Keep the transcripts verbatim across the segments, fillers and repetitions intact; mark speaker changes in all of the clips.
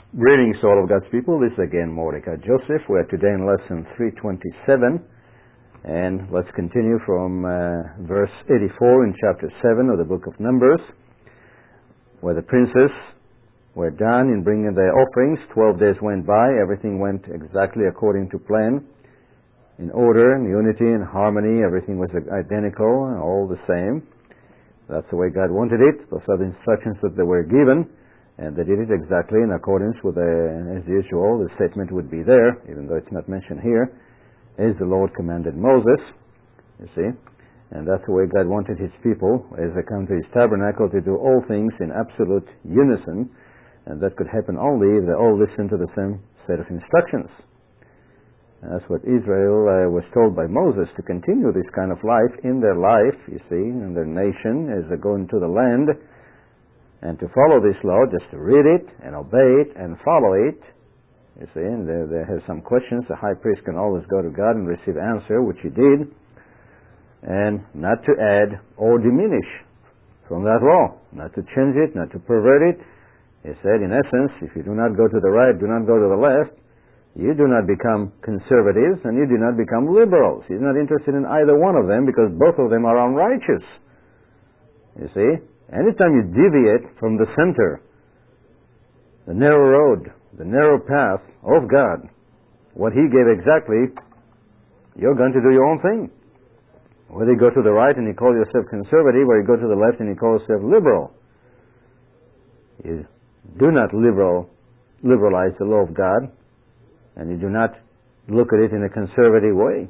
Speaker 1: Greetings to all of God's people. This is again Mordecai Joseph. We are today in lesson three twenty-seven, and let's continue from uh, verse eighty-four in chapter seven of the book of Numbers, where the princes were done in bringing their offerings. Twelve days went by. Everything went exactly according to plan, in order, in unity, and harmony. Everything was identical, all the same. That's the way God wanted it. Those are the instructions that they were given. And they did it exactly in accordance with, the, as usual, the statement would be there, even though it's not mentioned here, as the Lord commanded Moses, you see. And that's the way God wanted His people, as they come to His tabernacle, to do all things in absolute unison. And that could happen only if they all listened to the same set of instructions. And that's what Israel uh, was told by Moses, to continue this kind of life in their life, you see, in their nation, as they go into the land, and to follow this law, just to read it and obey it and follow it. You see, and they, they have some questions. The high priest can always go to God and receive answer, which he did, and not to add or diminish from that law, not to change it, not to pervert it. He said, in essence, if you do not go to the right, do not go to the left, you do not become conservatives and you do not become liberals. He's not interested in either one of them, because both of them are unrighteous. You see? Anytime you deviate from the center, the narrow road, the narrow path of God, what He gave exactly, you're going to do your own thing. Whether you go to the right and you call yourself conservative, or you go to the left and you call yourself liberal, you do not liberal, liberalize the law of God, and you do not look at it in a conservative way.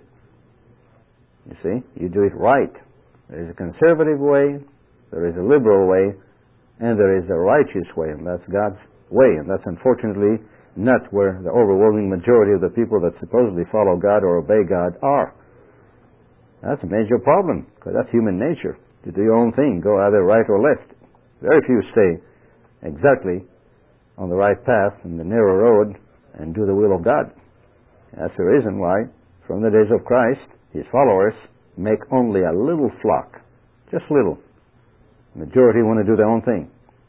Speaker 1: You see, you do it right. There is a conservative way, there is a liberal way, and there is a righteous way, and that's God's way. And that's unfortunately not where the overwhelming majority of the people that supposedly follow God or obey God are. That's a major problem, because that's human nature, to do your own thing, go either right or left. Very few stay exactly on the right path, in the narrow road, and do the will of God. That's the reason why, from the days of Christ, His followers make only a little flock, just little. Majority want to do their own thing.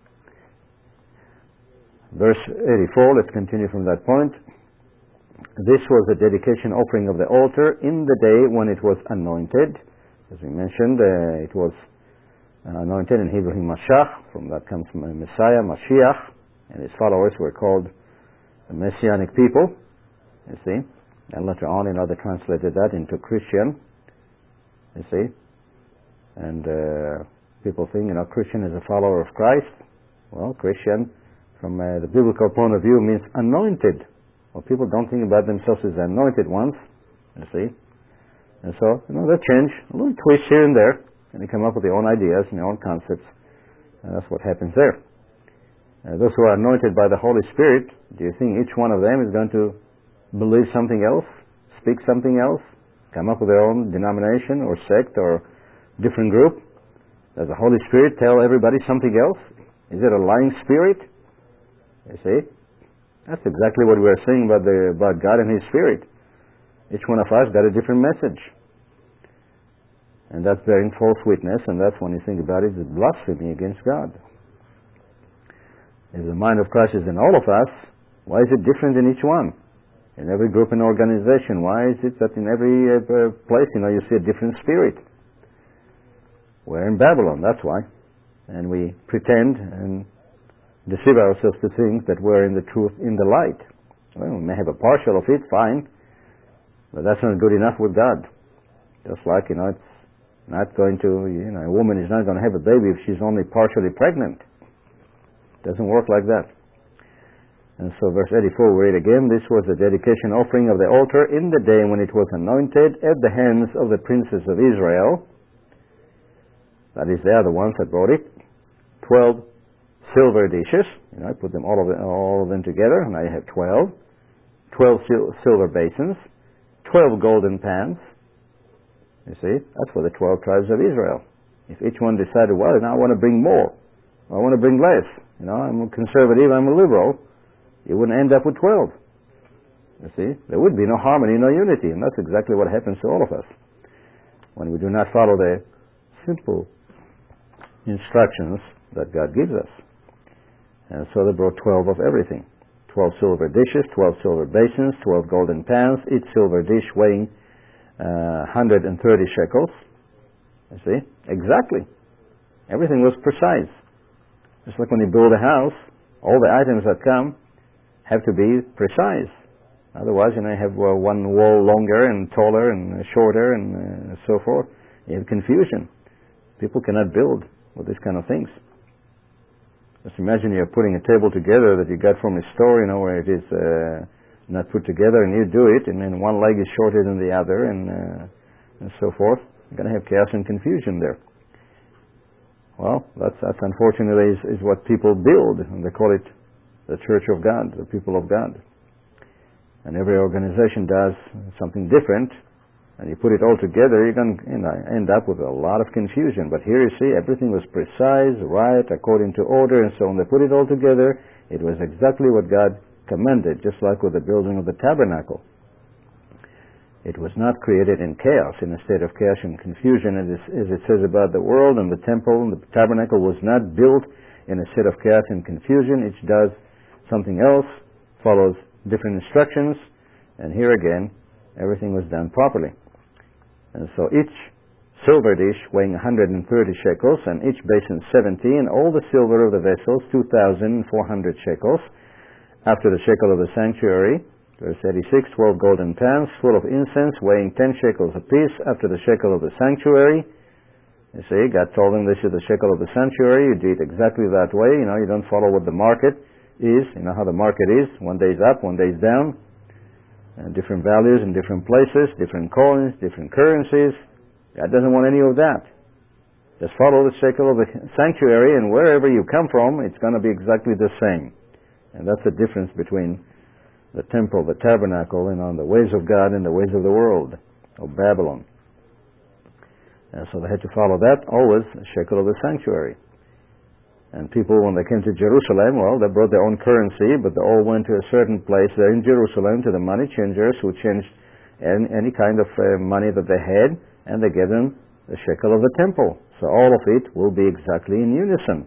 Speaker 1: Verse eighty-four, let's continue from that point. This was the dedication offering of the altar in the day when it was anointed. As we mentioned, uh, it was anointed in Hebrew, Mashiach. From that comes Messiah, Mashiach. And his followers were called the Messianic people, you see. And later on, you know, they translated that into Christian, you see. And uh, people think, you know, Christian is a follower of Christ. Well, Christian, from uh, the biblical point of view, means anointed. Well, people don't think about themselves as anointed ones, you see. And so, you know, they change a little twist here and there, and they come up with their own ideas and their own concepts. And that's what happens there. Uh, those who are anointed by the Holy Spirit, do you think each one of them is going to believe something else, speak something else, come up with their own denomination or sect or different group? Does the Holy Spirit tell everybody something else? Is it a lying spirit? You see? That's exactly what we are saying about, the, about God and His Spirit. Each one of us got a different message. And that's bearing false witness, and that's, when you think about it, is blasphemy against God. If the mind of Christ is in all of us, why is it different in each one? In every group and organization, why is it that in every uh, place, you know, you see a different spirit? We're in Babylon, that's why. And we pretend and deceive ourselves to think that we're in the truth, in the light. Well, we may have a partial of it, fine, but that's not good enough with God. Just like, you know, it's not going to, you know, a woman is not going to have a baby if she's only partially pregnant. It doesn't work like that. And so verse eighty-four, we read again, this was the dedication offering of the altar in the day when it was anointed at the hands of the princes of Israel. That is, they are the ones that brought it. Twelve silver dishes. You know, I put them all of them, all of them together, and I have twelve. Twelve sil- silver basins. Twelve golden pans. You see, that's for the twelve tribes of Israel. If each one decided, well, now I want to bring more, I want to bring less. You know, I'm a conservative, I'm a liberal. You wouldn't end up with twelve. You see, there would be no harmony, no unity, and that's exactly what happens to all of us when we do not follow the simple instructions that God gives us. And so they brought twelve of everything. twelve silver dishes, twelve silver basins, twelve golden pans, each silver dish weighing uh, one hundred thirty shekels. You see? Exactly. Everything was precise. Just like when you build a house, all the items that come have to be precise. Otherwise, you know, you have uh, one wall longer and taller and uh, shorter and uh, so forth. You have confusion. People cannot build with these kind of things. Just imagine you're putting a table together that you got from a store, you know, where it is uh, not put together, and you do it, and then one leg is shorter than the other, and, uh, and so forth. You're going to have chaos and confusion there. Well, that's, that's unfortunately is, is what people build, and they call it the Church of God, the people of God. And every organization does something different, and you put it all together, you're going to you know, end up with a lot of confusion. But here you see, everything was precise, right, according to order, and so when they put it all together, it was exactly what God commanded, just like with the building of the tabernacle. It was not created in chaos, in a state of chaos and confusion, as it says about the world and the temple, and the tabernacle was not built in a state of chaos and confusion. Each does something else, follows different instructions, and here again, everything was done properly. And so each silver dish weighing one hundred thirty shekels, and each basin seventy, and all the silver of the vessels two thousand four hundred shekels, after the shekel of the sanctuary. Verse eighty-six, twelve golden pans full of incense weighing ten shekels apiece, after the shekel of the sanctuary. You see, God told them this is the shekel of the sanctuary. You do it exactly that way. You know, you don't follow what the market is. You know how the market is. One day's up, one day's down. Uh, different values in different places, different coins, different currencies. God doesn't want any of that. Just follow the shekel of the sanctuary, and wherever you come from, it's going to be exactly the same. And that's the difference between the temple, the tabernacle, and on the ways of God and the ways of the world, of Babylon. And so they had to follow that, always the shekel of the sanctuary. And people, when they came to Jerusalem, well, they brought their own currency, but they all went to a certain place there in Jerusalem to the money changers who changed any, any kind of uh, money that they had, and they gave them the shekel of the temple. So all of it will be exactly in unison.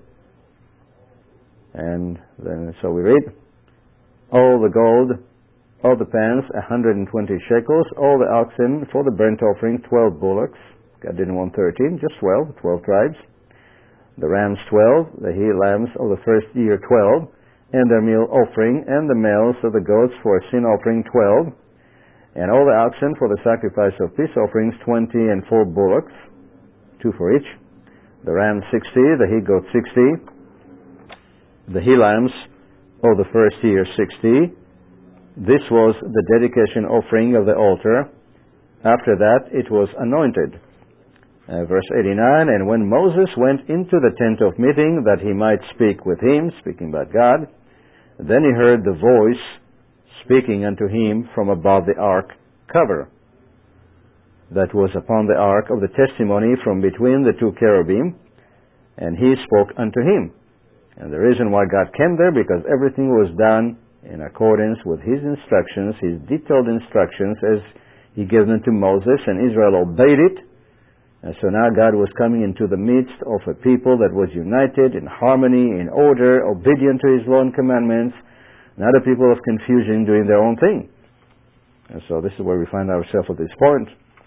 Speaker 1: And then, so we read, all the gold, all the pans, one hundred twenty shekels, all the oxen for the burnt offering, twelve bullocks. God didn't want thirteen, just twelve, twelve tribes. The rams twelve, the he lambs of the first year twelve, and their meal offering, and the males of the goats for a sin offering twelve, and all the oxen for the sacrifice of peace offerings twenty, and four bullocks, two for each. The rams sixty, the he goats sixty, the he lambs of the first year sixty. This was the dedication offering of the altar. After that it was anointed. Uh, verse eighty-nine, and when Moses went into the tent of meeting that he might speak with him, speaking about God, then he heard the voice speaking unto him from above the ark cover that was upon the ark of the testimony from between the two cherubim, and he spoke unto him. And the reason why God came there, because everything was done in accordance with his instructions, his detailed instructions as he gave them to Moses, and Israel obeyed it. And so now God was coming into the midst of a people that was united in harmony, in order, obedient to his law and commandments, not a people of confusion doing their own thing. And so this is where we find ourselves at this point.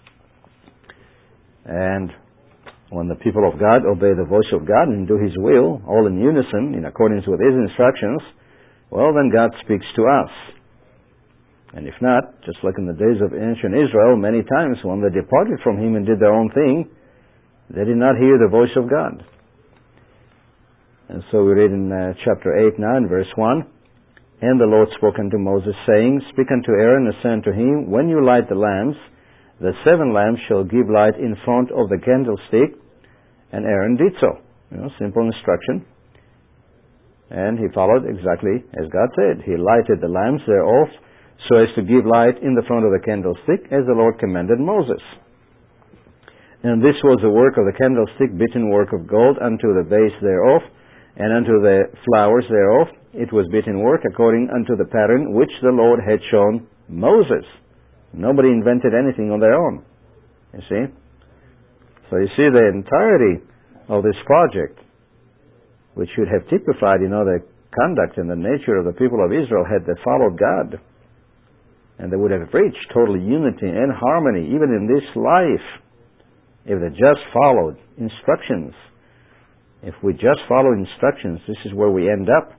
Speaker 1: And when the people of God obey the voice of God and do his will, all in unison, in accordance with his instructions, well, then God speaks to us. And if not, just like in the days of ancient Israel, many times when they departed from him and did their own thing, they did not hear the voice of God. And so we read in uh, chapter eight, nine, verse one, and the Lord spoke unto Moses, saying, speak unto Aaron, and say unto him, when you light the lamps, the seven lamps shall give light in front of the candlestick. And Aaron did so. You know, simple instruction. And he followed exactly as God said. He lighted the lamps thereof, so as to give light in the front of the candlestick, as the Lord commanded Moses. And this was the work of the candlestick, beaten work of gold, unto the base thereof, and unto the flowers thereof. It was beaten work according unto the pattern which the Lord had shown Moses. Nobody invented anything on their own. You see? So you see the entirety of this project, which should have typified, you know, the conduct and the nature of the people of Israel had they followed God. And they would have reached total unity and harmony even in this life if they just followed instructions. If we just follow instructions, this is where we end up.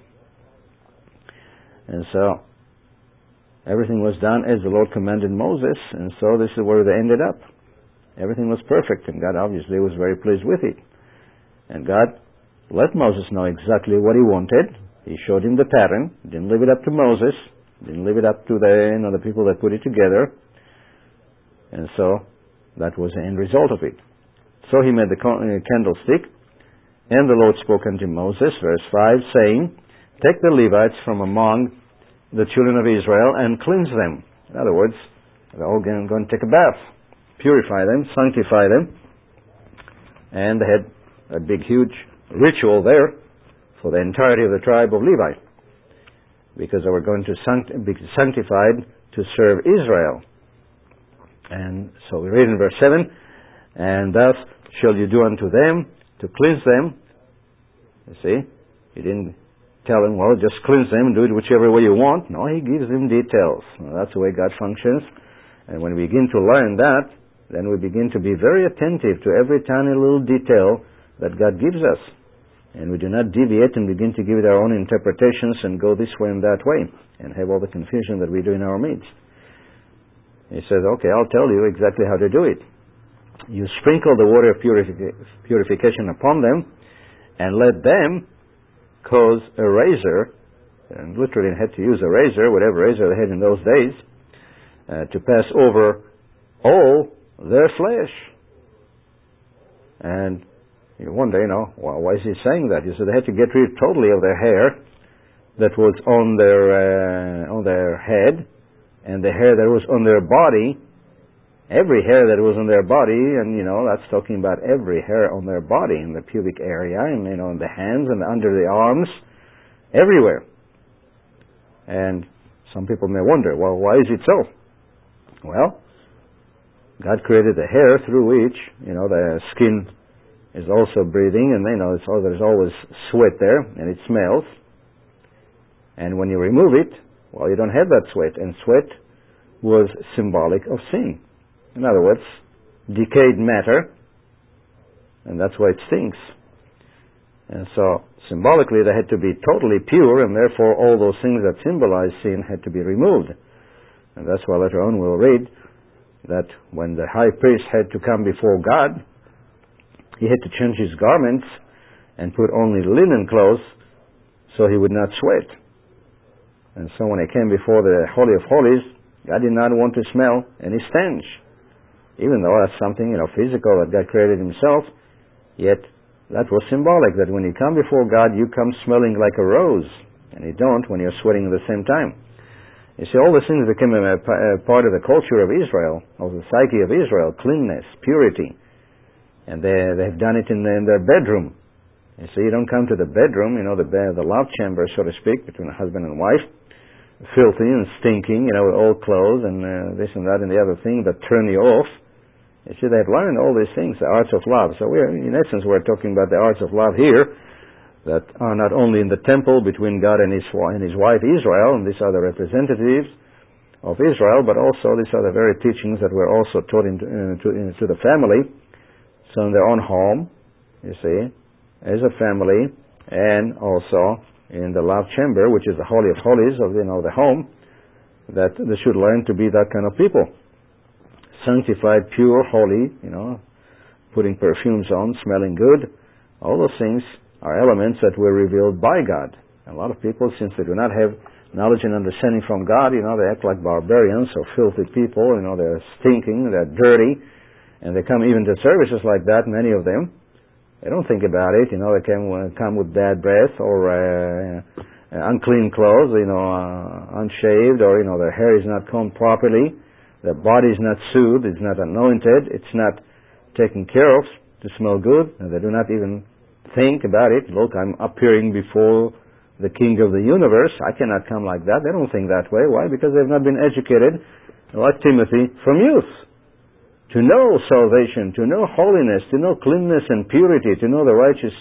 Speaker 1: And so everything was done as the Lord commanded Moses, and so this is where they ended up. Everything was perfect, and God obviously was very pleased with it. And God let Moses know exactly what he wanted. He showed him the pattern, didn't leave it up to Moses, didn't leave it up to the, you know, the people that put it together. And so that was the end result of it. So he made the candlestick, and the Lord spoke unto Moses, verse five, saying, Take the Levites from among the children of Israel and cleanse them. In other words, they're all going to take a bath, purify them, sanctify them. And they had a big, huge ritual there for the entirety of the tribe of Levi, because they were going to sanct- be sanctified to serve Israel. And so we read in verse seven, And thus shall you do unto them to cleanse them. You see, he didn't tell them, well, just cleanse them and do it whichever way you want. No, he gives them details. Well, that's the way God functions. And when we begin to learn that, then we begin to be very attentive to every tiny little detail that God gives us. And we do not deviate and begin to give it our own interpretations and go this way and that way and have all the confusion that we do in our midst. He says, okay, I'll tell you exactly how to do it. You sprinkle the water of purific- purification upon them, and let them cause a razor, and literally had to use a razor, whatever razor they had in those days, uh, to pass over all their flesh. And you wonder, you know, well, why is he saying that? He said they had to get rid totally of their hair that was on their uh, on their head, and the hair that was on their body. Every hair that was on their body, and, you know, that's talking about every hair on their body, in the pubic area, and, you know, in the hands and under the arms, everywhere. And some people may wonder, well, why is it so? Well, God created the hair through which, you know, the skin is also breathing, and, you know, it's, oh, there's always sweat there, and it smells. And when you remove it, well, you don't have that sweat, and sweat was symbolic of sin. In other words, decayed matter, and that's why it stinks. And so, symbolically, they had to be totally pure, and therefore all those things that symbolize sin had to be removed. And that's why later on we'll read that when the high priest had to come before God, he had to change his garments and put only linen clothes so he would not sweat. And so when he came before the Holy of Holies, God did not want to smell any stench. Even though that's something, you know, physical that God created himself, yet that was symbolic, that when you come before God, you come smelling like a rose, and you don't when you're sweating at the same time. You see, all these things became a, a part of the culture of Israel, of the psyche of Israel, cleanness, purity, and they, they've done it in, the, in their bedroom. You see, you don't come to the bedroom, you know, the, the love chamber, so to speak, between a husband and wife, filthy and stinking, you know, with old clothes and uh, this and that and the other thing that turn you off. You see, they've learned all these things, the arts of love. So we're, in essence, we're talking about the arts of love here that are not only in the temple between God and his, and his wife Israel, and these are the representatives of Israel, but also these are the very teachings that were also taught into, uh, to, into the family. So in their own home, you see, as a family, and also in the love chamber, which is the Holy of Holies of, you know, the home, that they should learn to be that kind of people. Sanctified, pure, holy, you know, putting perfumes on, smelling good. All those things are elements that were revealed by God. And a lot of people, since they do not have knowledge and understanding from God, you know, they act like barbarians or filthy people, you know, they're stinking, they're dirty, and they come even to services like that, many of them. They don't think about it, you know, they can come with bad breath or uh, unclean clothes, you know, uh, unshaved, or, you know, their hair is not combed properly. Their body is not soothed, it's not anointed, it's not taken care of to smell good, and they do not even think about it. Look, I'm appearing before the King of the universe. I cannot come like that. They don't think that way. Why? Because they've not been educated, like Timothy, from youth. To know salvation, to know holiness, to know cleanness and purity, to know the righteous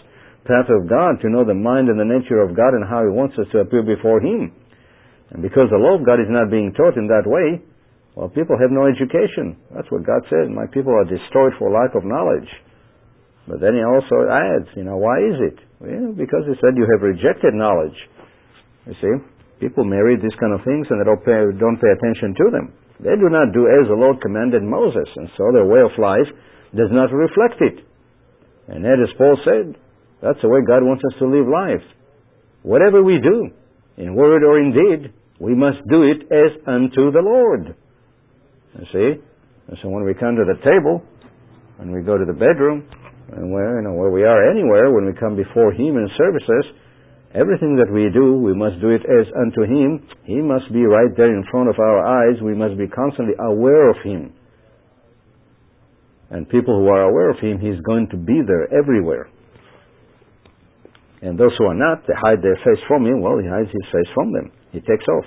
Speaker 1: path of God, to know the mind and the nature of God and how He wants us to appear before Him. And because the law of God is not being taught in that way, well, people have no education. That's what God said. My people are destroyed for lack of knowledge. But then He also adds, you know, why is it? Well, because He said you have rejected knowledge. You see, people may read these kind of things and they don't pay, don't pay attention to them. They do not do as the Lord commanded Moses, and so their way of life does not reflect it. And that, as Paul said, that's the way God wants us to live life. Whatever we do, in word or in deed, we must do it as unto the Lord. You see? And so when we come to the table, when we go to the bedroom, and where, you know, where we are anywhere, when we come before Him in services, everything that we do, we must do it as unto Him. He must be right there in front of our eyes. We must be constantly aware of Him. And people who are aware of Him, He's going to be there everywhere. And those who are not, they hide their face from Him. Well, He hides His face from them. He takes off.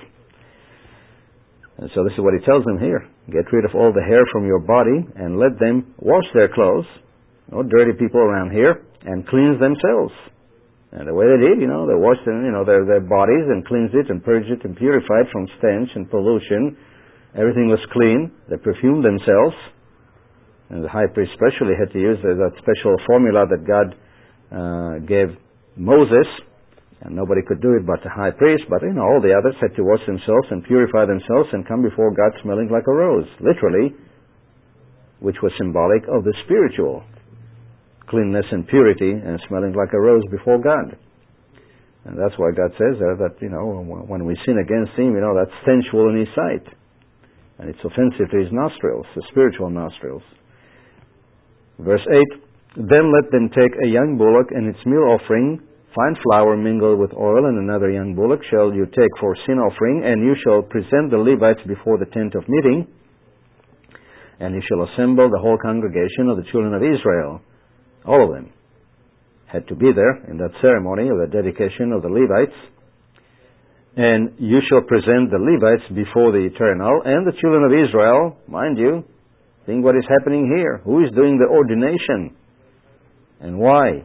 Speaker 1: And so this is what He tells them here. Get rid of all the hair from your body and let them wash their clothes. No dirty people around here, and cleanse themselves. And the way they did, you know, they washed them, you know, their, their bodies and cleansed it and purged it and purified from stench and pollution. Everything was clean. They perfumed themselves. And the high priest especially had to use that special formula that God uh, gave Moses. And nobody could do it but the high priest. But, you know, all the others had to wash themselves and purify themselves and come before God smelling like a rose. Literally, which was symbolic of the spiritual cleanness and purity and smelling like a rose before God. And that's why God says there that, you know, when we sin against Him, you know, that's sensual in His sight. And it's offensive to His nostrils, the spiritual nostrils. Verse eight, then let them take a young bullock and its meal offering, fine flour mingled with oil, and another young bullock shall you take for sin offering, and you shall present the Levites before the tent of meeting, and you shall assemble the whole congregation of the children of Israel. All of them had to be there in that ceremony of the dedication of the Levites. And you shall present the Levites before the Eternal and the children of Israel. Mind you, think what is happening here. Who is doing the ordination? And why?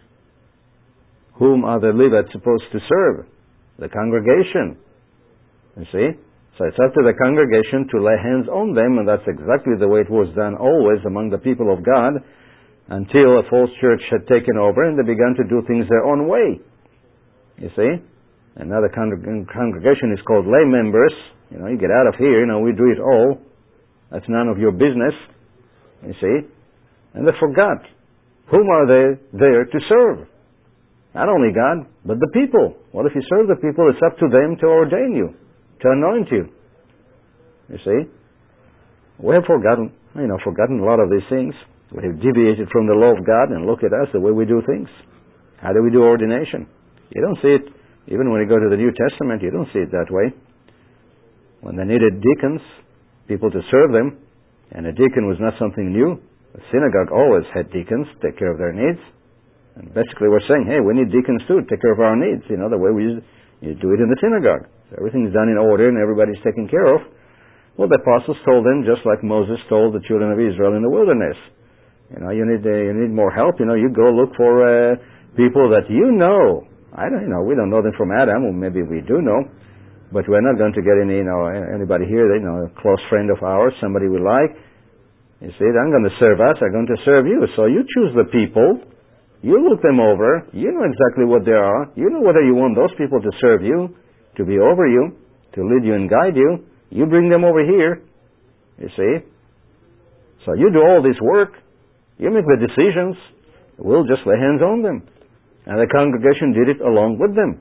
Speaker 1: Whom are the Levites supposed to serve? The congregation. You see? So it's up to the congregation to lay hands on them, and that's exactly the way it was done always among the people of God, until a false church had taken over and they began to do things their own way. You see? And now the con- congregation is called lay members. You know, you get out of here, you know, we do it all. That's none of your business. You see? And they forgot. Whom are they there to serve? Not only God, but the people. Well, if you serve the people, it's up to them to ordain you, to anoint you. You see? We have forgotten, you know, forgotten a lot of these things. We have deviated from the law of God, and look at us, the way we do things. How do we do ordination? You don't see it, even when you go to the New Testament, you don't see it that way. When they needed deacons, people to serve them, and a deacon was not something new. The synagogue always had deacons take care of their needs. And basically we're saying, hey, we need deacons too to take care of our needs. You know, the way we you do it in the synagogue. So everything's done in order and everybody's taken care of. Well, the apostles told them, just like Moses told the children of Israel in the wilderness. You know, you need uh, you need more help. You know, you go look for uh, people that you know. I don't, you know, we don't know them from Adam, or maybe we do know, but we're not going to get any, you know, anybody here, you know, a close friend of ours, somebody we like. You see, they're going to serve us. They're going to serve you. So you choose the people. You look them over. You know exactly what they are. You know whether you want those people to serve you, to be over you, to lead you and guide you. You bring them over here. You see. So you do all this work. You make the decisions. We'll just lay hands on them. And the congregation did it along with them.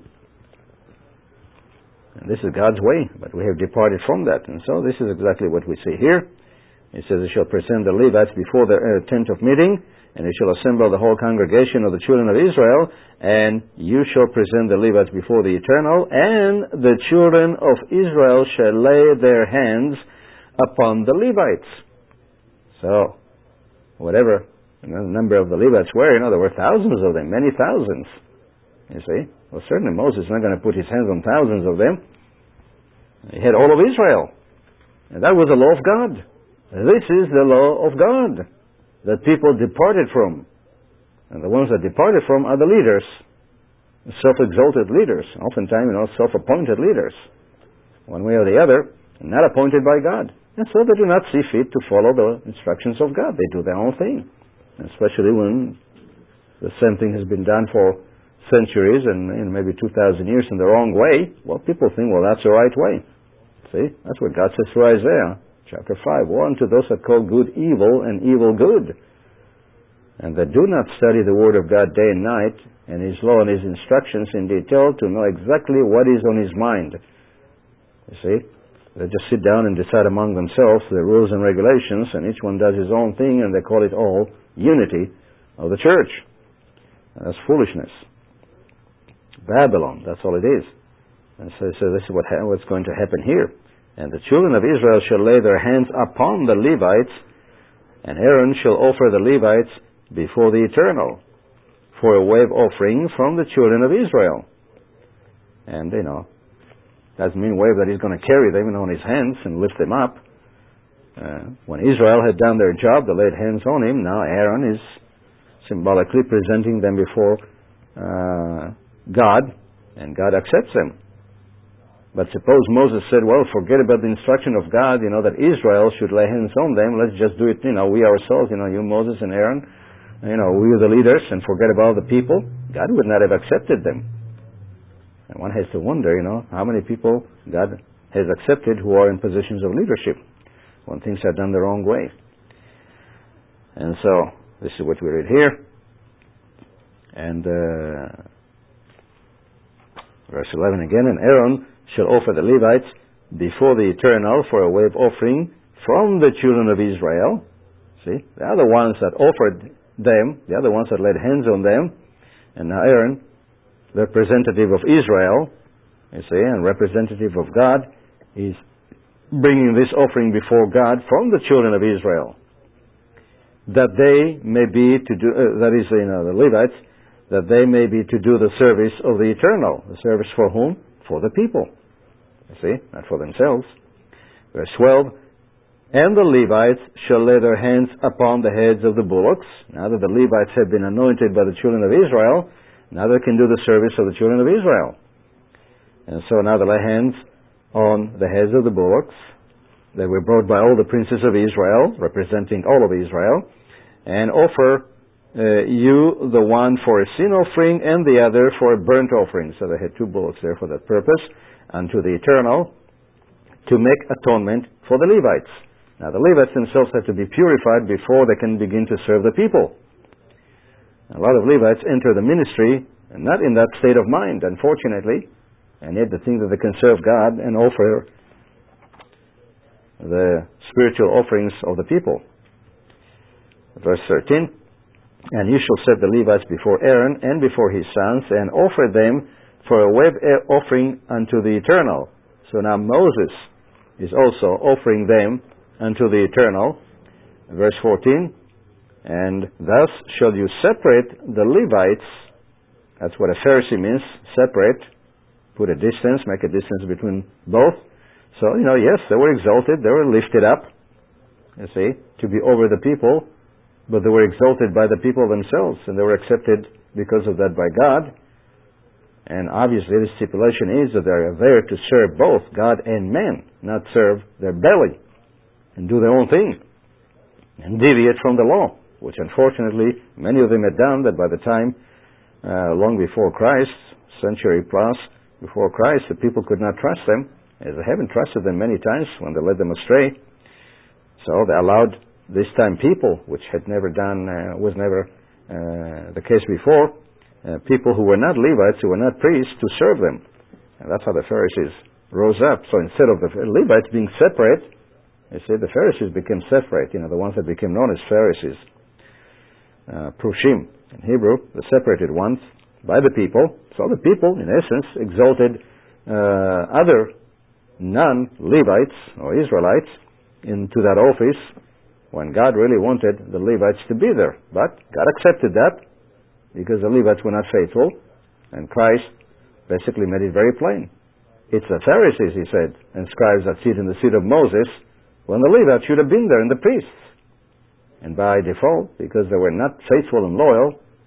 Speaker 1: And this is God's way, but we have departed from that. And so this is exactly what we see here. It says, "They shall present the Levites before the uh, tent of meeting, and they shall assemble the whole congregation of the children of Israel, and you shall present the Levites before the Eternal, and the children of Israel shall lay their hands upon the Levites." So, whatever the number of the Levites were, you know, there were thousands of them, many thousands. You see? Well, certainly Moses is not going to put his hands on thousands of them. He had all of Israel. And that was the law of God. This is the law of God that people departed from. And the ones that departed from are the leaders, self-exalted leaders, oftentimes, you know, self-appointed leaders, one way or the other, not appointed by God. And so they do not see fit to follow the instructions of God. They do their own thing, especially when the same thing has been done for centuries and, and maybe two thousand years in the wrong way. Well, people think, well, that's the right way. See, that's what God says through Isaiah, chapter five. Woe unto those that call good evil and evil good, and that do not study the Word of God day and night, and His law and His instructions in detail to know exactly what is on His mind. You see, they just sit down and decide among themselves the rules and regulations, and each one does his own thing, and they call it all unity of the church. And that's foolishness. Babylon, that's all it is. And so, so this is what ha- what's going to happen here. And the children of Israel shall lay their hands upon the Levites, and Aaron shall offer the Levites before the Eternal for a wave offering from the children of Israel. And, you know, doesn't mean wave that he's going to carry them on his hands and lift them up. Uh, when Israel had done their job, they laid hands on him. Now Aaron is symbolically presenting them before uh, God, and God accepts them. But suppose Moses said, well, forget about the instruction of God, you know, that Israel should lay hands on them. Let's just do it, you know, we ourselves, you know, you, Moses and Aaron, you know, we are the leaders, and forget about the people. God would not have accepted them. And one has to wonder, you know, how many people God has accepted who are in positions of leadership when things are done the wrong way. And so, this is what we read here. And uh, verse eleven again, and Aaron shall offer the Levites before the Eternal for a wave offering from the children of Israel. See, they are the ones that offered them, the other ones that laid hands on them. And now Aaron, representative of Israel, you see, and representative of God, is bringing this offering before God from the children of Israel, that they may be to do, uh, that is, you know, the Levites, that they may be to do the service of the Eternal. The service for whom? For the people. You see, not for themselves. Verse twelve, and the Levites shall lay their hands upon the heads of the bullocks. Now that the Levites have been anointed by the children of Israel, now they can do the service of the children of Israel. And so now they lay hands on the heads of the bullocks. They were brought by all the princes of Israel, representing all of Israel, and offer uh, you the one for a sin offering and the other for a burnt offering. So they had two bullocks there for that purpose, unto the Eternal, to make atonement for the Levites. Now the Levites themselves have to be purified before they can begin to serve the people. A lot of Levites enter the ministry and not in that state of mind, unfortunately, and yet they think that they can serve God and offer the spiritual offerings of the people. Verse thirteen, and you shall set the Levites before Aaron and before his sons, and offer them for a wave offering unto the Eternal. So now Moses is also offering them unto the Eternal. Verse fourteen, and thus shall you separate the Levites. That's what a Pharisee means, separate, put a distance, make a distance between both. So, you know, yes, they were exalted, they were lifted up, you see, to be over the people, but they were exalted by the people themselves, and they were accepted because of that by God. And obviously the stipulation is that they are there to serve both God and man, not serve their belly and do their own thing and deviate from the law, which unfortunately many of them had done. That by the time, uh, long before Christ, century plus before Christ, the people could not trust them, as they haven't trusted them many times when they led them astray. So they allowed this time people, which had never done, uh, was never uh, the case before, uh, people who were not Levites, who were not priests, to serve them. And that's how the Pharisees rose up. So instead of the Levites being separate, you see, the Pharisees became separate, you know, the ones that became known as Pharisees. Uh, Prushim, in Hebrew, the separated ones by the people. So the people, in essence, exalted uh, other non-Levites or Israelites into that office when God really wanted the Levites to be there. But God accepted that because the Levites were not faithful, and Christ basically made it very plain. It's the Pharisees, he said, and scribes that sit in the seat of Moses, when the Levites should have been there, and the priests. And by default, because they were not faithful and loyal,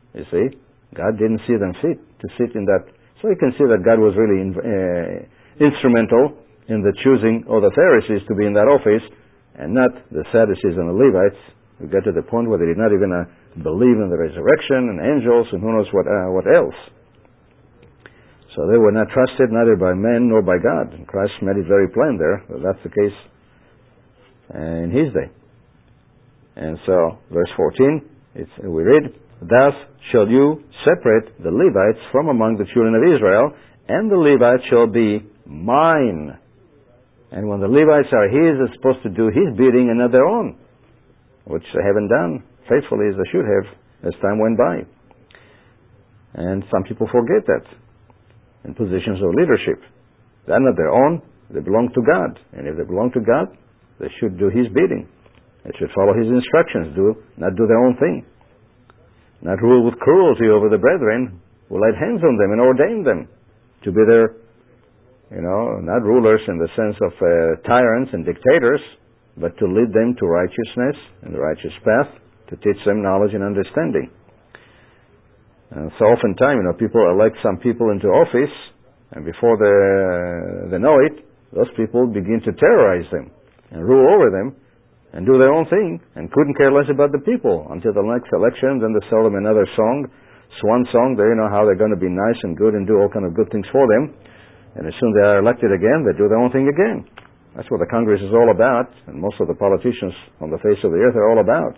Speaker 1: You see, God didn't see them fit to sit in that. So you can see that God was really in, uh, instrumental in the choosing of the Pharisees to be in that office, and not the Sadducees and the Levites, who got to the point where they did not even uh, believe in the resurrection and angels and who knows what uh, what else. So they were not trusted neither by men nor by God. And Christ made it very plain there that that's the case uh, in His day. And so, verse fourteen, it's, we read, "Thus shall you separate the Levites from among the children of Israel, and the Levites shall be mine." And when the Levites are His, they're supposed to do His bidding and not their own, which they haven't done faithfully as they should have as time went by. And some people forget that in positions of leadership. They're not their own, they belong to God. And if they belong to God, they should do His bidding. They should follow His instructions, do not do their own thing. Not rule with cruelty over the brethren who laid hands on them and ordained them to be their, you know, not rulers in the sense of uh, tyrants and dictators, but to lead them to righteousness and the righteous path, to teach them knowledge and understanding. Uh, so oftentimes, you know, people elect some people into office, and before they, they know it, those people begin to terrorize them and rule over them and do their own thing and couldn't care less about the people until the next election. Then they sell them another song, swan song. They know how they're going to be nice and good and do all kind of good things for them. And as soon as they are elected again, they do their own thing again. That's what the Congress is all about, and most of the politicians on the face of the earth are all about.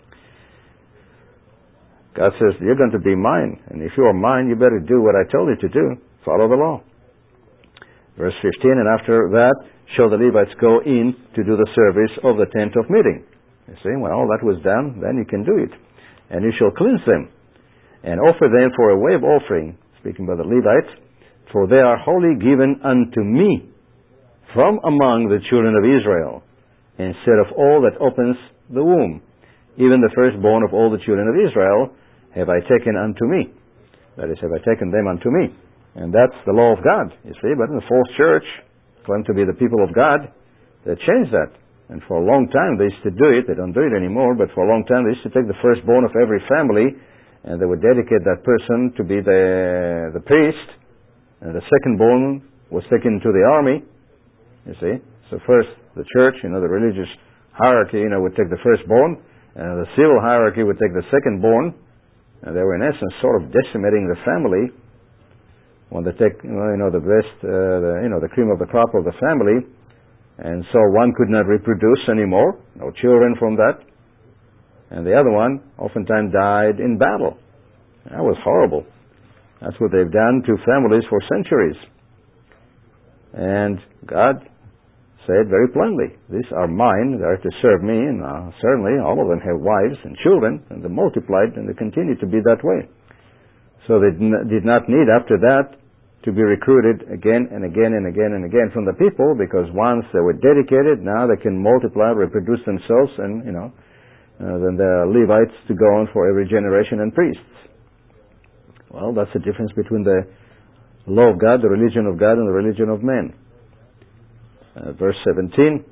Speaker 1: God says, you're going to be mine, and if you are mine, you better do what I told you to do. Follow the law. Verse fifteen, "And after that shall the Levites go in to do the service of the tent of meeting." You see, when all that was done, then you can do it. "And you shall cleanse them, and offer them for a wave offering," speaking by the Levites, "for they are wholly given unto me from among the children of Israel, instead of all that opens the womb. Even the firstborn of all the children of Israel have I taken unto me." That is, have I taken them unto me. And that's the law of God, you see. But in the false church, claimed to be the people of God, they changed that. And for a long time they used to do it. They don't do it anymore, but for a long time they used to take the firstborn of every family, and they would dedicate that person to be the, the priest, and the secondborn was taken to the army, you see. So first, the church, you know, the religious hierarchy, you know, would take the firstborn, and the civil hierarchy would take the secondborn, and they were in essence sort of decimating the family when they take, you know, the best, uh, the, you know, the cream of the crop of the family, and so one could not reproduce anymore, no children from that, and the other one oftentimes died in battle. That was horrible. That's what they've done to families for centuries. And God said very plainly, "These are mine, they are to serve me," and uh, certainly all of them have wives and children, and they multiplied, and they continue to be that way. So they did not need after that to be recruited again and again and again and again from the people, because once they were dedicated, now they can multiply, reproduce themselves, and, you know, uh, then there are Levites to go on for every generation and priests. Well, that's the difference between the law of God, the religion of God, and the religion of men. Uh, verse seventeen,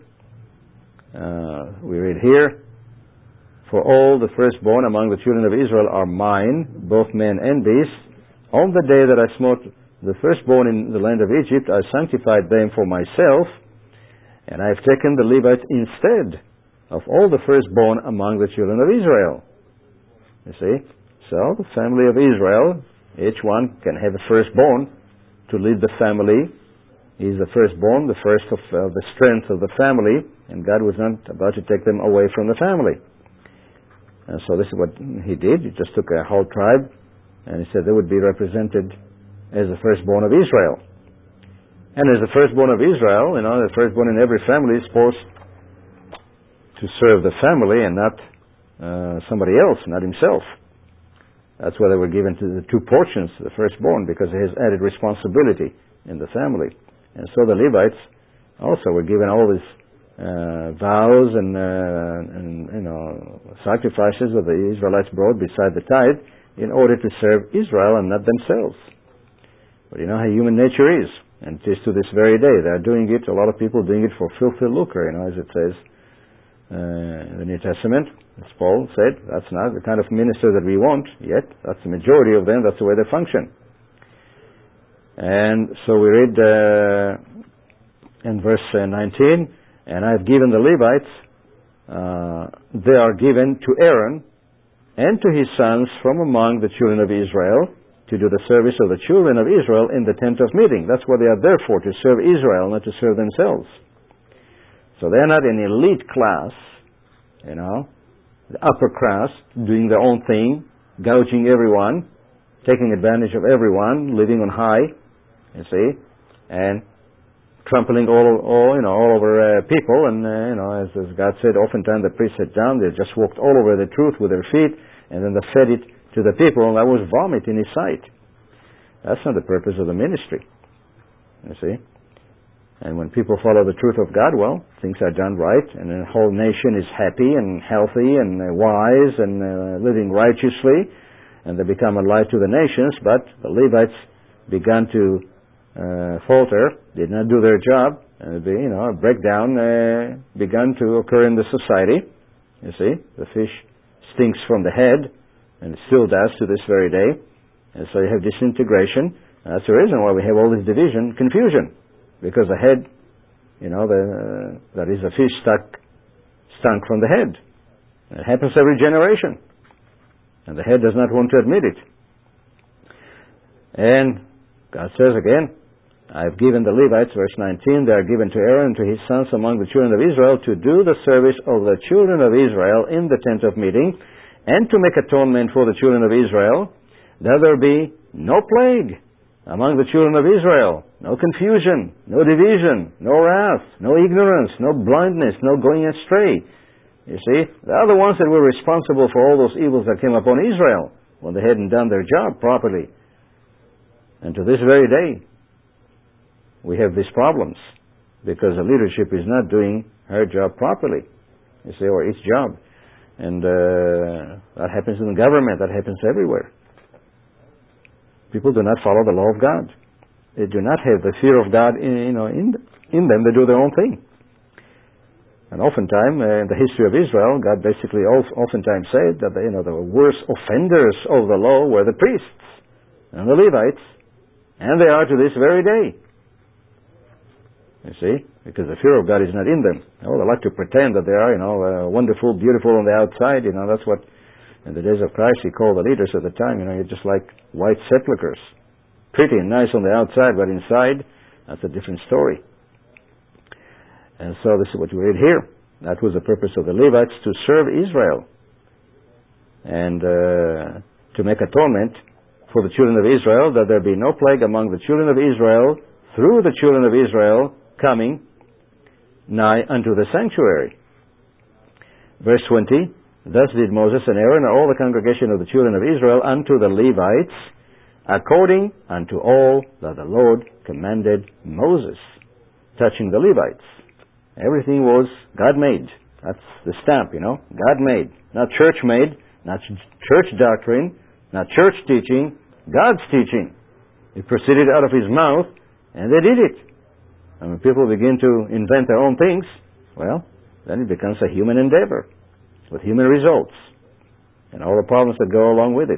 Speaker 1: uh, we read here, "For all the firstborn among the children of Israel are mine, both men and beasts. On the day that I smote the firstborn in the land of Egypt, I sanctified them for myself, and I have taken the Levites instead of all the firstborn among the children of Israel." You see? So, the family of Israel, each one can have a firstborn to lead the family. He's the firstborn, the first of uh, the strength of the family, and God was not about to take them away from the family. And so this is what He did. He just took a whole tribe, and He said they would be represented as the firstborn of Israel. And as the firstborn of Israel, you know, the firstborn in every family is supposed to serve the family and not uh, somebody else, not himself. That's why they were given to the two portions, the firstborn, because it has added responsibility in the family. And so the Levites also were given all these uh, vows and, uh, and, you know, sacrifices that the Israelites brought beside the tithe in order to serve Israel and not themselves. But you know how human nature is, and it is to this very day. They are doing it, a lot of people doing it for filthy lucre, you know, as it says uh, in the New Testament. As Paul said, that's not the kind of minister that we want, yet that's the majority of them, that's the way they function. And so we read uh, in verse uh, nineteen, and I have given the Levites, uh, they are given to Aaron and to his sons from among the children of Israel to do the service of the children of Israel in the tent of meeting. That's what they are there for, to serve Israel, not to serve themselves. So they're not an elite class, you know, the upper class, doing their own thing, gouging everyone, taking advantage of everyone, living on high, you see, and trampling all, all you know, all over uh, people. And uh, you know, as, as God said, oftentimes the priests sat down, they just walked all over the truth with their feet, and then they fed it to the people, and that was vomit in His sight. That's not the purpose of the ministry, you see. And when people follow the truth of God, well, things are done right, and the whole nation is happy and healthy and uh, wise and uh, living righteously, and they become a light to the nations. But the Levites began to uh, falter, did not do their job, and you know, a breakdown uh, began to occur in the society. You see, the fish stinks from the head, and it still does to this very day. And so you have disintegration. And that's the reason why we have all this division, confusion. Because the head, you know, the, uh, there is a fish stuck, stunk from the head. It happens every generation. And the head does not want to admit it. And God says again, I have given the Levites, verse nineteen, they are given to Aaron and to his sons among the children of Israel to do the service of the children of Israel in the tent of meeting, and to make atonement for the children of Israel, that there be no plague among the children of Israel, no confusion, no division, no wrath, no ignorance, no blindness, no going astray. You see, they are the ones that were responsible for all those evils that came upon Israel when they hadn't done their job properly. And to this very day, we have these problems because the leadership is not doing her job properly, you see, or its job. And uh, that happens in the government, that happens everywhere. People do not follow the law of God. They do not have the fear of God in, you know, in, in them. They do their own thing. And oftentimes, uh, in the history of Israel, God basically oftentimes said that the, you know, the worst offenders of the law were the priests and the Levites, and they are to this very day. You see? Because the fear of God is not in them. Oh, they like to pretend that they are, you know, uh, wonderful, beautiful on the outside. You know, that's what in the days of Christ, He called the leaders at the time, you know, you're just like white sepulchres. Pretty and nice on the outside, but inside, that's a different story. And so this is what we read here. That was the purpose of the Levites, to serve Israel. And uh, to make atonement for the children of Israel, that there be no plague among the children of Israel, through the children of Israel coming nigh unto the sanctuary. Verse twenty, Thus did Moses and Aaron and all the congregation of the children of Israel unto the Levites, according unto all that the Lord commanded Moses, touching the Levites. Everything was God-made. That's the stamp, you know, God-made. Not church-made, not church doctrine, not church teaching, God's teaching. It proceeded out of His mouth, and they did it. And when people begin to invent their own things, well, then it becomes a human endeavor, with human results, and all the problems that go along with it.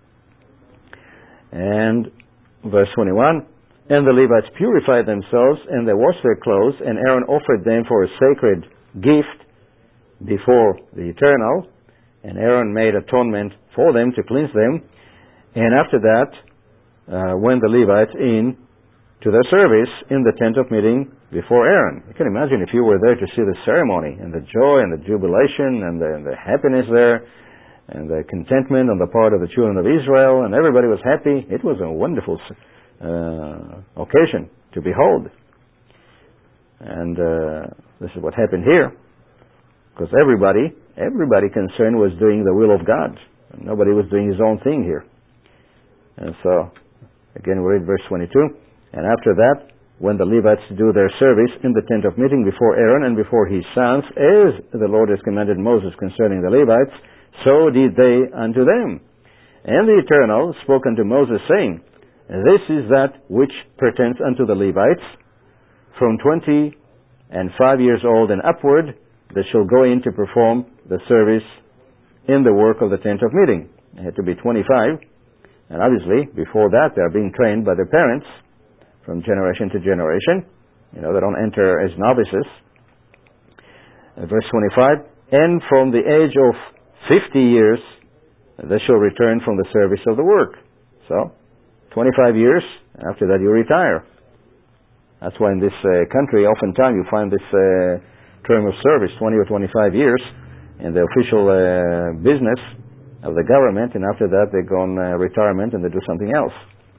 Speaker 1: And verse twenty-one, And the Levites purified themselves, and they washed their clothes, and Aaron offered them for a sacred gift before the Eternal, and Aaron made atonement for them to cleanse them. And after that, uh, went the Levites in to their service in the tent of meeting before Aaron. You can imagine if you were there to see the ceremony, and the joy and the jubilation and the, and the happiness there, and the contentment on the part of the children of Israel, and everybody was happy. It was a wonderful uh, occasion to behold. And uh, this is what happened here, because everybody, everybody concerned was doing the will of God. Nobody was doing his own thing here. And so, again, we read verse twenty-two. And after that, when the Levites do their service in the tent of meeting before Aaron and before his sons, as the Lord has commanded Moses concerning the Levites, so did they unto them. And the Eternal spoke unto Moses, saying, This is that which pertains unto the Levites, from twenty and five years old and upward, that shall go in to perform the service in the work of the tent of meeting. They had to be twenty-five, and obviously, before that, they're being trained by their parents from generation to generation. You know, they don't enter as novices. Uh, verse twenty-five, and from the age of fifty years, they shall return from the service of the work. So, twenty-five years, after that you retire. That's why in this uh, country, oftentimes you find this uh, term of service, twenty or twenty-five years, in the official uh, business of the government, and after that they go on uh, retirement and they do something else.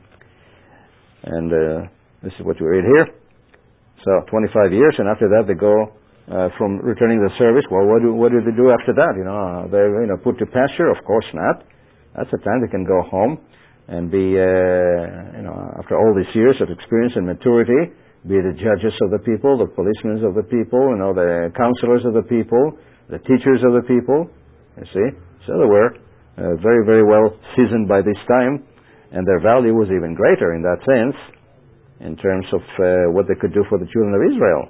Speaker 1: And uh, this is what you read here. So, twenty-five years, and after that they go Uh, from returning the service. Well, what do what do they do after that? You know, they you know put to pasture? Of course not. That's the time they can go home and be uh, you know after all these years of experience and maturity, be the judges of the people, the policemen of the people, you know, the counselors of the people, the teachers of the people. You see, so they were uh, very very well seasoned by this time, and their value was even greater in that sense, in terms of uh, what they could do for the children of Israel.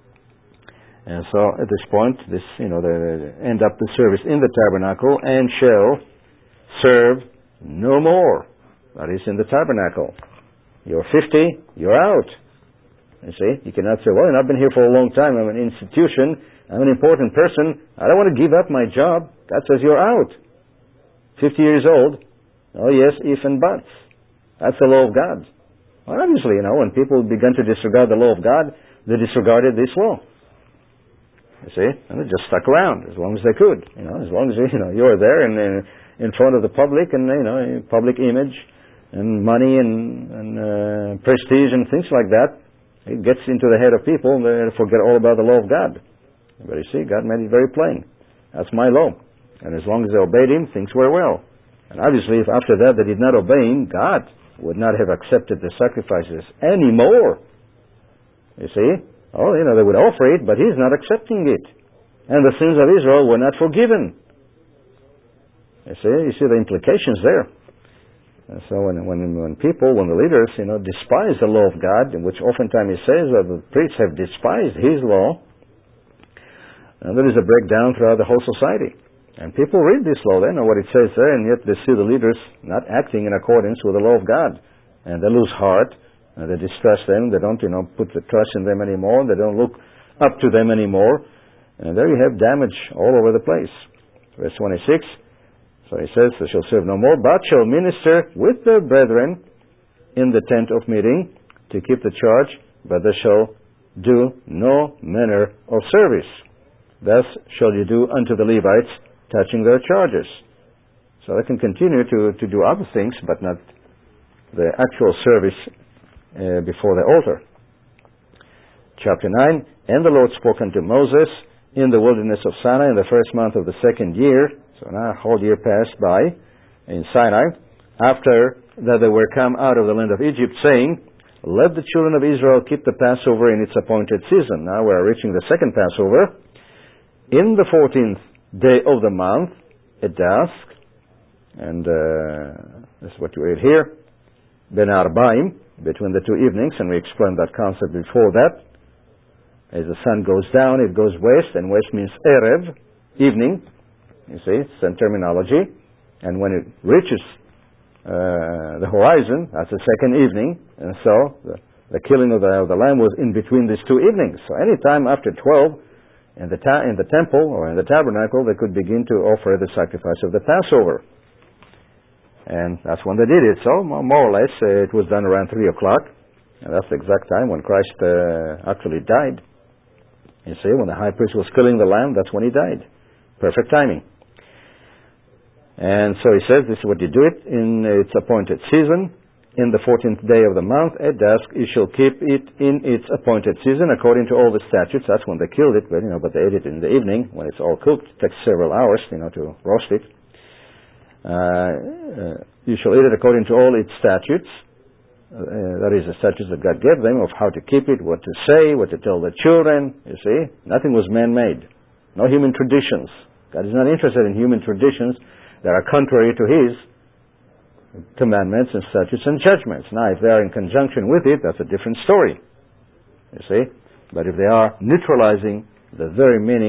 Speaker 1: And so at this point, this you know, they end up the service in the tabernacle and shall serve no more. That is in the tabernacle. You're fifty, you're out. You see, you cannot say, well, I've been here for a long time, I'm an institution, I'm an important person, I don't want to give up my job. God says you're out. fifty years old, oh yes, if and buts. That's the law of God. Well, obviously, you know, when people began to disregard the law of God, they disregarded this law. You see, and they just stuck around as long as they could. You know, as long as you know you're there and uh, in front of the public, and you know, public image and money and, and uh, prestige and things like that, it gets into the head of people, and they forget all about the law of God. But you see, God made it very plain. That's my law, and as long as they obeyed Him, things were well. And obviously, if after that they did not obey Him, God would not have accepted the sacrifices anymore. You see. Oh, you know, they would offer it, but He's not accepting it. And the sins of Israel were not forgiven. You see, you see the implications there. And so when, when, when people, when the leaders, you know, despise the law of God, which oftentimes He says that the priests have despised His law, and there is a breakdown throughout the whole society. And people read this law, they know what it says there, and yet they see the leaders not acting in accordance with the law of God. And they lose heart. Uh, they distrust them. They don't, you know, put the trust in them anymore. They don't look up to them anymore. And there you have damage all over the place. Verse twenty-six. So he says, they shall serve no more, but shall minister with their brethren in the tent of meeting to keep the charge, but they shall do no manner of service. Thus shall you do unto the Levites touching their charges. So they can continue to, to do other things, but not the actual service Uh, before the altar. Chapter nine, and the Lord spoke unto Moses in the wilderness of Sinai in the first month of the second year. So now a whole year passed by in Sinai, after that they were come out of the land of Egypt, saying, let the children of Israel keep the Passover in its appointed season. Now we are reaching the second Passover. In the fourteenth day of the month, at dusk, and uh, this is what you read here, Ben Arbaim, between the two evenings, and we explained that concept before that. As the sun goes down, it goes west, and west means Erev, evening. You see, it's in terminology. And when it reaches uh, the horizon, that's the second evening. And so the, the killing of the, of the lamb was in between these two evenings. So any time after twelve, in the, ta- in the temple or in the tabernacle, they could begin to offer the sacrifice of the Passover. And that's when they did it. So, more or less, uh, it was done around three o'clock. And that's the exact time when Christ uh, actually died. You see, when the high priest was killing the lamb, that's when He died. Perfect timing. And so He says, this is what you do it in its appointed season. In the fourteenth day of the month, at dusk, you shall keep it in its appointed season, according to all the statutes. That's when they killed it, but, you know, but they ate it in the evening, when it's all cooked. It takes several hours, you know, to roast it. Uh, uh, you shall eat it according to all its statutes. Uh, that is the statutes that God gave them of how to keep it, what to say, what to tell the children. You see, nothing was man-made. No human traditions. God is not interested in human traditions that are contrary to His commandments and statutes and judgments. Now, if they are in conjunction with it, that's a different story. You see, but if they are neutralizing the very meaning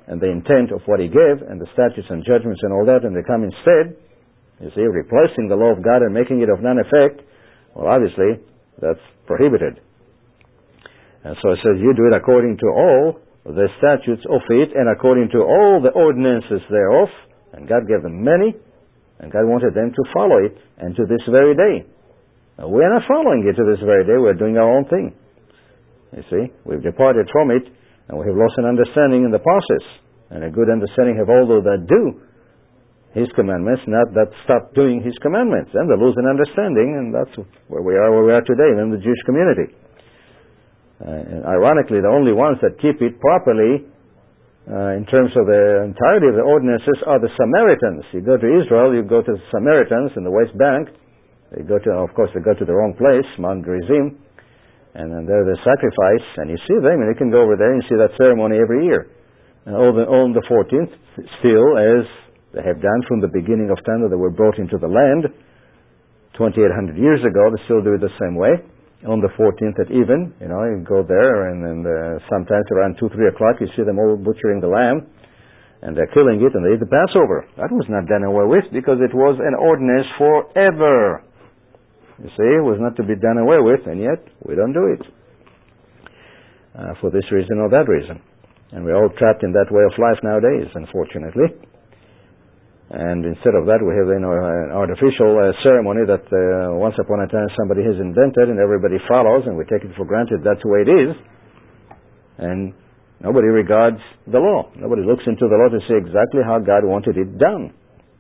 Speaker 1: and the intent of what he gave, and the statutes and judgments and all that, and they come instead, you see, replacing the law of God and making it of none effect, well, obviously, that's prohibited. And so it says, you do it according to all the statutes of it, and according to all the ordinances thereof, and God gave them many, and God wanted them to follow it, and to this very day. Now, we are not following it to this very day, we're doing our own thing. You see, we've departed from it, and we have lost an understanding in the process, and a good understanding have all those that do His commandments, not that stop doing His commandments, and they lose an understanding, and that's where we are, where we are today, in the Jewish community. Uh, and ironically, the only ones that keep it properly, uh, in terms of the entirety of the ordinances, are the Samaritans. You go to Israel, you go to the Samaritans in the West Bank. They go to, of course, they go to the wrong place, Mount Gerizim, and then there they sacrifice, and you see them, and you can go over there and see that ceremony every year. And on the, on the fourteenth, still, as they have done from the beginning of time that they were brought into the land, twenty-eight hundred years ago, they still do it the same way. On the fourteenth at even, you know, you go there, and, and uh, sometimes around two, three o'clock, you see them all butchering the lamb, and they're killing it, and they eat the Passover. That was not done away with, because it was an ordinance forever. You see, it was not to be done away with, and yet we don't do it. Uh, for this reason or that reason. And we're all trapped in that way of life nowadays, unfortunately. And instead of that, we have, you know, an artificial uh, ceremony that uh, once upon a time somebody has invented, and everybody follows, and we take it for granted that's the way it is. And nobody regards the law. Nobody looks into the law to see exactly how God wanted it done.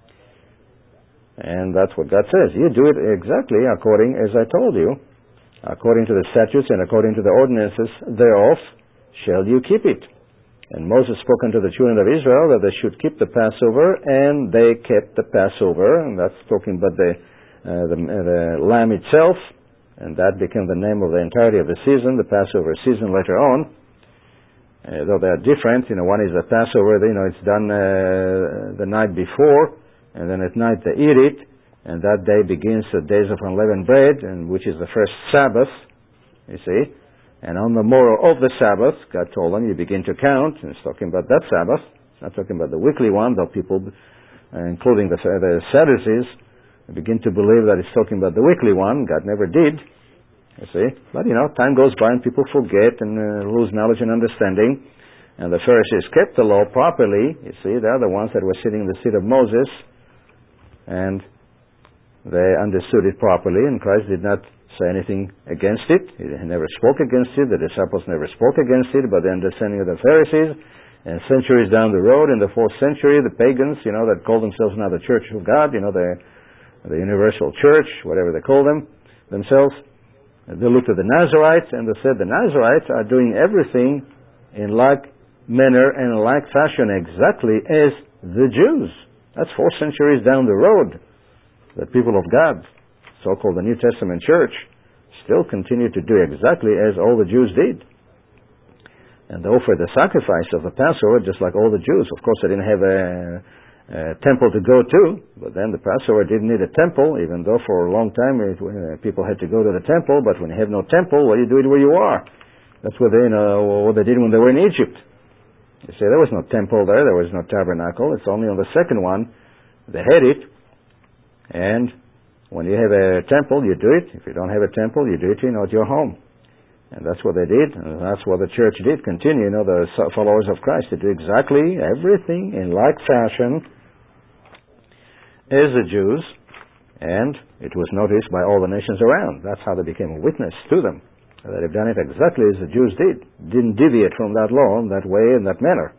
Speaker 1: And that's what God says. You do it exactly according as I told you. According to the statutes and according to the ordinances thereof shall you keep it. And Moses spoke unto the children of Israel that they should keep the Passover, and they kept the Passover. And that's talking about the, uh, the, uh, the lamb itself, and that became the name of the entirety of the season, the Passover season later on. Uh, though they are different, you know, one is the Passover, you know, it's done uh, the night before, and then at night they eat it, and that day begins the days of unleavened bread, and which is the first Sabbath, you see. And on the morrow of the Sabbath, God told them, you begin to count, and it's talking about that Sabbath, not talking about the weekly one, though people, uh, including the, the Sadducees, begin to believe that it's talking about the weekly one. God never did, you see. But, you know, time goes by and people forget and uh, lose knowledge and understanding. And the Pharisees kept the law properly, you see. They're the ones that were sitting in the seat of Moses, and they understood it properly, and Christ did not say anything against it. He never spoke against it. The disciples never spoke against it, but the understanding of the Pharisees. And centuries down the road, in the fourth century, the pagans, you know, that call themselves now the Church of God, you know, the, the Universal Church, whatever they call them, themselves, they looked at the Nazarites, and they said the Nazarites are doing everything in like manner and in like fashion exactly as the Jews. That's four centuries down the road. The people of God, so-called the New Testament church, still continue to do exactly as all the Jews did. And they offered the sacrifice of the Passover just like all the Jews. Of course, they didn't have a, a temple to go to, but then the Passover didn't need a temple, even though for a long time it, uh, people had to go to the temple. But when you have no temple, well, you do it where you are. That's what they, you know, what they did when they were in Egypt. You see, there was no temple there, there was no tabernacle. It's only on the second one they had it. And when you have a temple, you do it. If you don't have a temple, you do it, you know, at your home. And that's what they did, and that's what the church did. Continue, you know, the followers of Christ, they do exactly everything in like fashion as the Jews, and it was noticed by all the nations around. That's how they became a witness to them. That they've done it exactly as the Jews did. Didn't deviate from that law in that way, in that manner.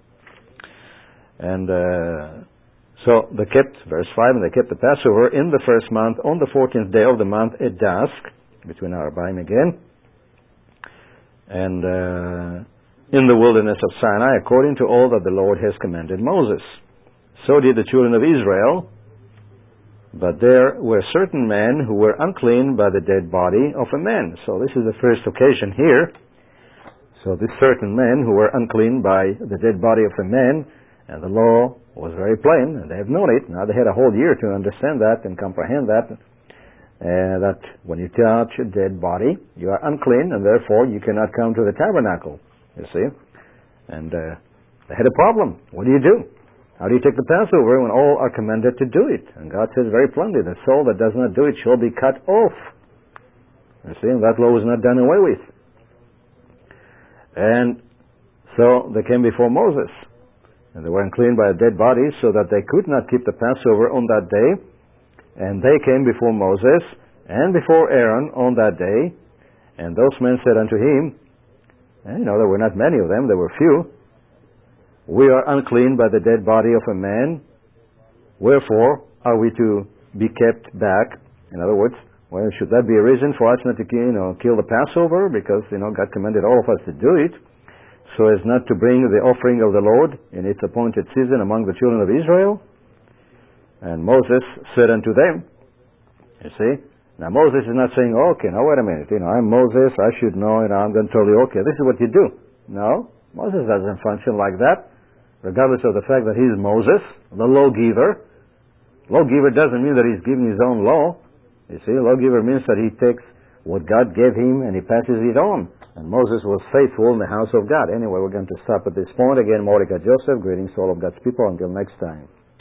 Speaker 1: And uh, so they kept, verse five, and they kept the Passover in the first month, on the fourteenth day of the month at dusk, between Arbaim again, and uh, in the wilderness of Sinai, according to all that the Lord has commanded Moses. So did the children of Israel, but there were certain men who were unclean by the dead body of a man. So this is the first occasion here. So these certain men who were unclean by the dead body of a man, and the law was very plain, and they have known it. Now they had a whole year to understand that and comprehend that. Uh, that when you touch a dead body, you are unclean, and therefore you cannot come to the tabernacle, you see. And uh, They had a problem. What do you do? How do you take the Passover when all are commanded to do it? And God says very plainly, the soul that does not do it shall be cut off. You see, and that law was not done away with. And so they came before Moses. And they were unclean by a dead body, so that they could not keep the Passover on that day. And they came before Moses and before Aaron on that day. And those men said unto him, and you know, there were not many of them, there were few, we are unclean by the dead body of a man, wherefore are we to be kept back? In other words, well, should that be a reason for us not to, you know, kill the Passover? Because, you know, God commanded all of us to do it, so as not to bring the offering of the Lord in its appointed season among the children of Israel. And Moses said unto them, you see, now Moses is not saying, okay, now wait a minute, you know, I'm Moses, I should know, and I'm going to tell you, okay, this is what you do. No, Moses doesn't function like that, regardless of the fact that he's Moses, the lawgiver. Lawgiver doesn't mean that he's giving his own law. You see, lawgiver means that he takes what God gave him and he passes it on. And Moses was faithful in the house of God. Anyway, we're going to stop at this point. Again, Mordecai Joseph, greetings to all of God's people. Until next time.